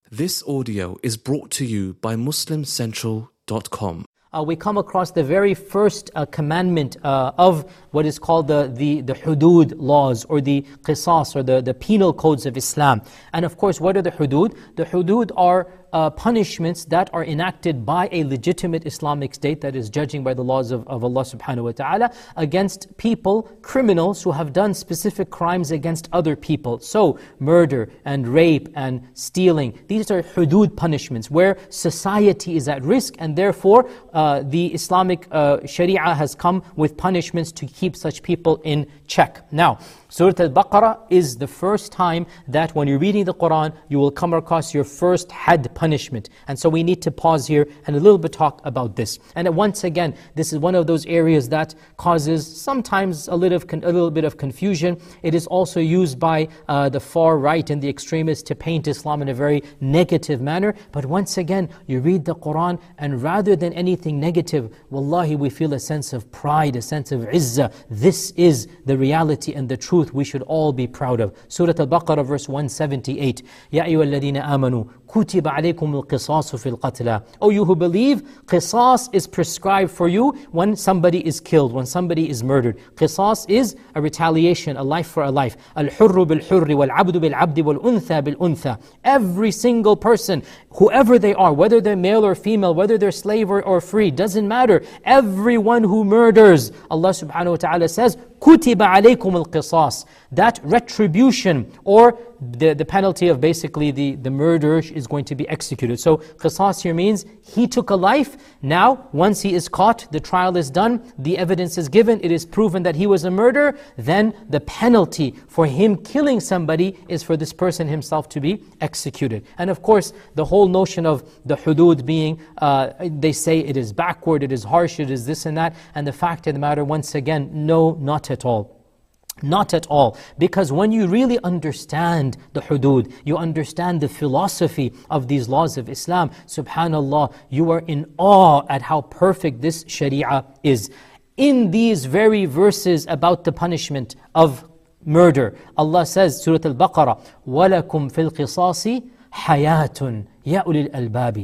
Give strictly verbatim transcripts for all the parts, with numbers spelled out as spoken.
This audio is brought to you by Muslim Central dot com. Uh, we come across the very first uh, commandment uh, of what is called the, the, the hudud laws, or the qisas, or the, the penal codes of Islam. And of course, what are the hudud? The hudud are Uh, punishments that are enacted by a legitimate Islamic state that is judging by the laws of, of Allah subhanahu wa ta'ala against people, criminals who have done specific crimes against other people. So, murder and rape and stealing, these are hudud punishments where society is at risk, and therefore uh, the Islamic uh, Sharia has come with punishments to keep such people in check. Now, Surah Al-Baqarah is the first time that when you're reading the Quran, you will come across your first had punishment. And so we need to pause here and a little bit talk about this. And once again, this is one of those areas that causes sometimes a little, a little bit of confusion. It is also used by uh, the far right and the extremists to paint Islam in a very negative manner. But once again, you read the Quran, and rather than anything negative, wallahi, we feel a sense of pride, a sense of izzah. This is the reality and the truth we should all be proud of. Surah Al-Baqarah verse one seventy-eight. Ya ayyuhalladhina amanu kutiba alaykum al-qisasu fil qatla. O you who believe, qisas is prescribed for you when somebody is killed, when somebody is murdered. Qisas is a retaliation, a life for a life. Al-hurru bil-hurri wal-abdu bil-abdi wal-untha bil-untha. Every single person, whoever they are, whether they're male or female, whether they're slave or, or free, doesn't matter. Everyone who murders, Allah subhanahu wa ta'ala says, kutiba alaykum al-qisas. That retribution, or the, the penalty of basically the, the murder is going to be executed. So qisas here means he took a life. Now, once he is caught, the trial is done, the evidence is given, it is proven that he was a murderer, then the penalty for him killing somebody is for this person himself to be executed. And of course, the whole notion of the hudud being, uh, they say it is backward, it is harsh, it is this and that. And the fact of the matter, once again, no, not at all. Not at all. Because when you really understand the hudud, you understand the philosophy of these laws of Islam, subhanallah, you are in awe at how perfect this sharia is. In these very verses about the punishment of murder, Allah says, Surah Al-Baqarah, وَلَكُمْ فِي الْقِصَاصِ حَيَاتٌ يَا أُولِي الْأَلْبَابِ.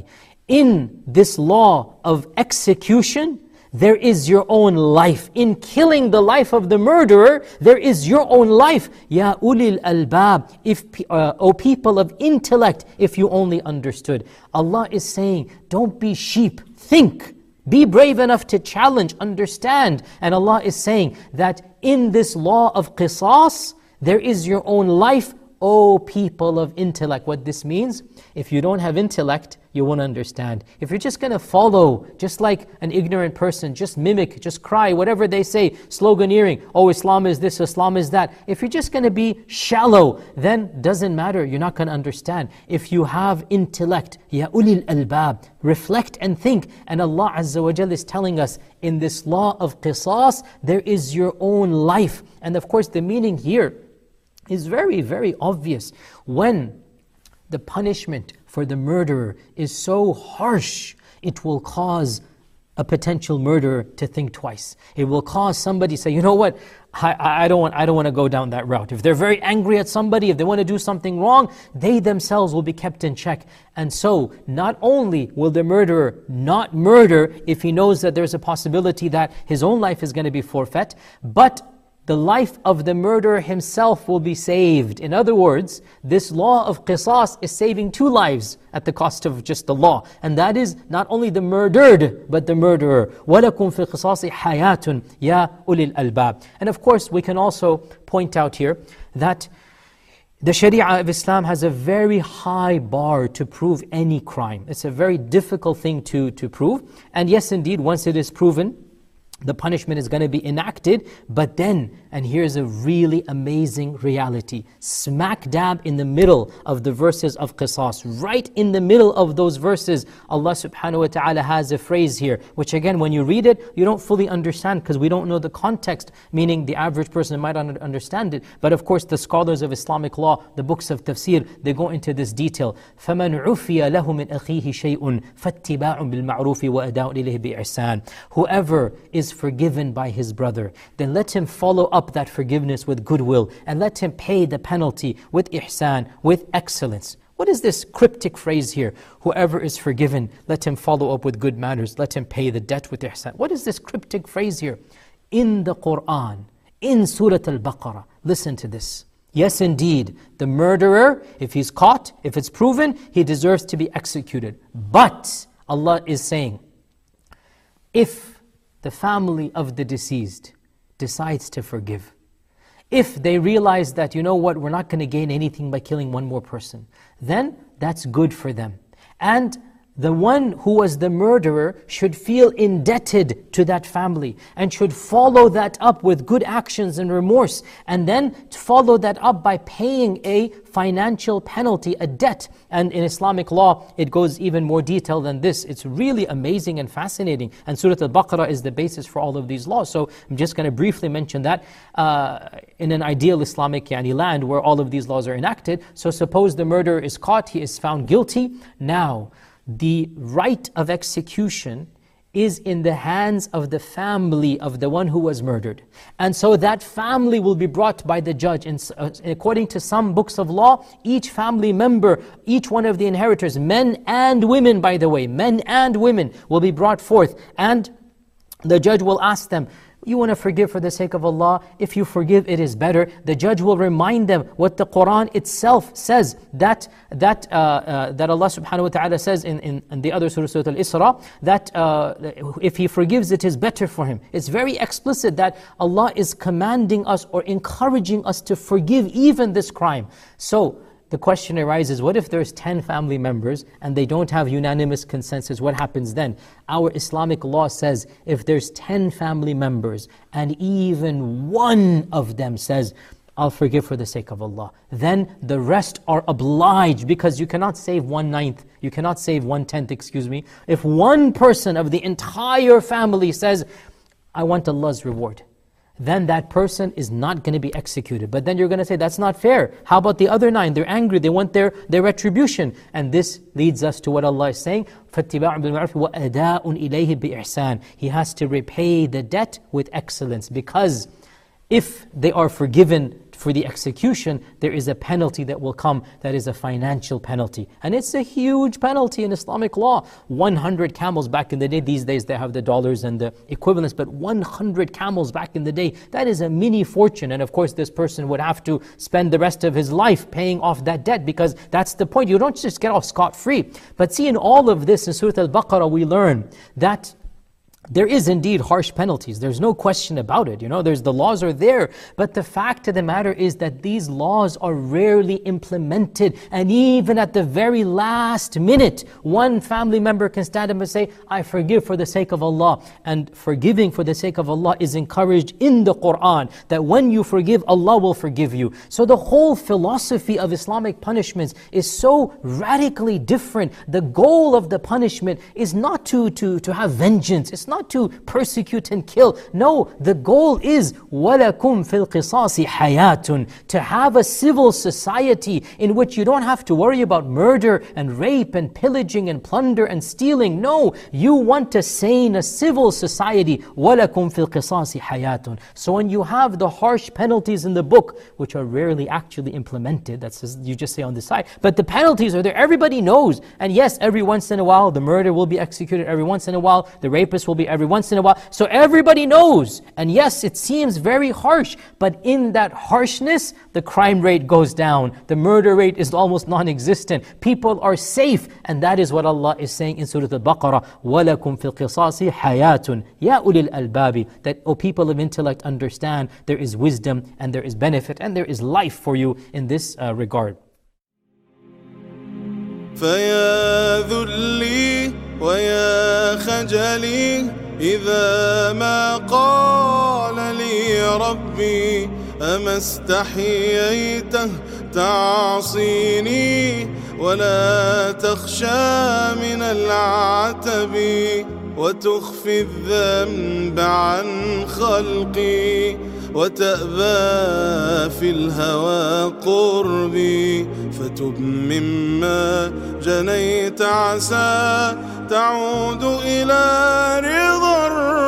In this law of execution, there is your own life. In killing the life of the murderer, there is your own life. Ya ulil albab, if uh, O people of intellect, if you only understood. Allah is saying, don't be sheep, think. Be brave enough to challenge, understand. And Allah is saying that in this law of qisas, there is your own life, O people of intellect. What this means, if you don't have intellect, you won't understand. If you're just going to follow, just like an ignorant person, just mimic, just cry, whatever they say, sloganeering, oh, Islam is this, Islam is that. If you're just going to be shallow, then doesn't matter, you're not going to understand. If you have intellect, ya ulil albab, reflect and think. And Allah Azza wa Jal is telling us, in this law of qisas, there is your own life. And of course, the meaning here is very, very obvious. When the punishment for the murderer is so harsh, it will cause a potential murderer to think twice. It will cause somebody to say, you know what, I, I don't want, I don't want to go down that route. If they're very angry at somebody, if they want to do something wrong, they themselves will be kept in check. And so, not only will the murderer not murder if he knows that there's a possibility that his own life is going to be forfeit, but the life of the murderer himself will be saved. In other words, this law of qisas is saving two lives at the cost of just the law. And that is not only the murdered, but the murderer. وَلَكُمْ فِي الْقِصَاصِ حَيَاتٌ يَا أُولِي الْأَلْبَابِ. And of course, we can also point out here that the Sharia of Islam has a very high bar to prove any crime. It's a very difficult thing to, to prove. And yes, indeed, once it is proven, the punishment is going to be enacted. But then, and here's a really amazing reality, smack dab in the middle of the verses of qisas, right in the middle of those verses, Allah subhanahu wa ta'ala has a phrase here, which again, when you read it, you don't fully understand because we don't know the context, meaning the average person might not understand it. But of course, the scholars of Islamic law, the books of tafsir, they go into this detail. فَمَنْ عُفِيَ لَهُ مِنْ أَخِيهِ شَيْءٌ فَاتِّبَاعٌ بِالْمَعْرُوفِ وَأَدَاءٌ إِلَيْهِ بِإِحْسَانٍ. Whoever is forgiven by his brother, then let him follow up that forgiveness with goodwill, and let him pay the penalty with ihsan, with excellence. What is this cryptic phrase here? Whoever is forgiven, let him follow up with good manners, let him pay the debt with ihsan. What is this cryptic phrase here? In the Qur'an, in Surah Al-Baqarah, listen to this. Yes, indeed, the murderer, if he's caught, if it's proven, he deserves to be executed. But Allah is saying, if the family of the deceased decides to forgive, if they realize that, you know what, we're not going to gain anything by killing one more person, then that's good for them. And the one who was the murderer should feel indebted to that family and should follow that up with good actions and remorse, and then follow that up by paying a financial penalty, a debt. And in Islamic law, it goes even more detailed than this. It's really amazing and fascinating. And Surah Al-Baqarah is the basis for all of these laws. So I'm just going to briefly mention that uh, in an ideal Islamic yani, land where all of these laws are enacted. So suppose the murderer is caught, he is found guilty. Now, the right of execution is in the hands of the family of the one who was murdered. And so that family will be brought by the judge. And uh, according to some books of law, each family member, each one of the inheritors, men and women by the way, men and women will be brought forth. And the judge will ask them, you want to forgive for the sake of Allah? If you forgive, it is better. The judge will remind them what the Qur'an itself says, that that uh, uh, that Allah subhanahu wa ta'ala says in, in, in the other surah, Surah Al-Isra, that uh, if he forgives, it is better for him. It's very explicit that Allah is commanding us or encouraging us to forgive even this crime. So, the question arises, what if there's ten family members and they don't have unanimous consensus? What happens then? Our Islamic law says if there's ten family members and even one of them says, I'll forgive for the sake of Allah, then the rest are obliged, because you cannot save one ninth, you cannot save one tenth, excuse me. If one person of the entire family says, I want Allah's reward, then that person is not going to be executed. But then you're going to say, that's not fair. How about the other nine? They're angry, they want their, their retribution. And this leads us to what Allah is saying, فَاتِّبَاعٌ بِالْمَعْرُوفِ وَأَدَاءٌ إِلَيْهِ بِإِحْسَانٍ. He has to repay the debt with excellence, because if they are forgiven for the execution, there is a penalty that will come, that is a financial penalty. And it's a huge penalty in Islamic law. one hundred camels back in the day, these days they have the dollars and the equivalents, but one hundred camels back in the day, that is a mini fortune. And of course this person would have to spend the rest of his life paying off that debt, because that's the point. You don't just get off scot-free. But see, in all of this, in Surah Al-Baqarah, we learn that there is indeed harsh penalties. There's no question about it. You know, there's the laws are there. But the fact of the matter is that these laws are rarely implemented. And even at the very last minute, one family member can stand up and say, I forgive for the sake of Allah. And forgiving for the sake of Allah is encouraged in the Qur'an, that when you forgive, Allah will forgive you. So the whole philosophy of Islamic punishments is so radically different. The goal of the punishment is not to, to, to have vengeance. It's not Not to persecute and kill. No, the goal is وَلَكُمْ فِي الْقِصَاصِ حَيَاتٌ, to have a civil society in which you don't have to worry about murder and rape and pillaging and plunder and stealing. No, you want a sane, a civil society. وَلَكُمْ فِي الْقِصَاصِ حَيَاتٌ. So when you have the harsh penalties in the book, which are rarely actually implemented, that's just, you just say on the side, but the penalties are there, everybody knows. And yes, every once in a while the murder will be executed, every once in a while the rapist will be every once in a while. So everybody knows. And yes, it seems very harsh, but in that harshness, the crime rate goes down. The murder rate is almost non-existent. People are safe. And that is what Allah is saying in Surah Al-Baqarah, وَلَكُمْ فِي الْقِصَاصِ حَيَاتٌ يَا أُولِي الْأَلْبَابِ. That, O people of intellect, understand there is wisdom and there is benefit and there is life for you in this uh, regard. فَيَا ذُلِّي وَيَا خَجَلِي إذا ما قال لي ربي أما استحييته تعصيني ولا تخشى من العتب وتخفي الذنب عن خلقي وتأبى في الهوى قربي فتب مما جنيت عسى تعود إلى رضا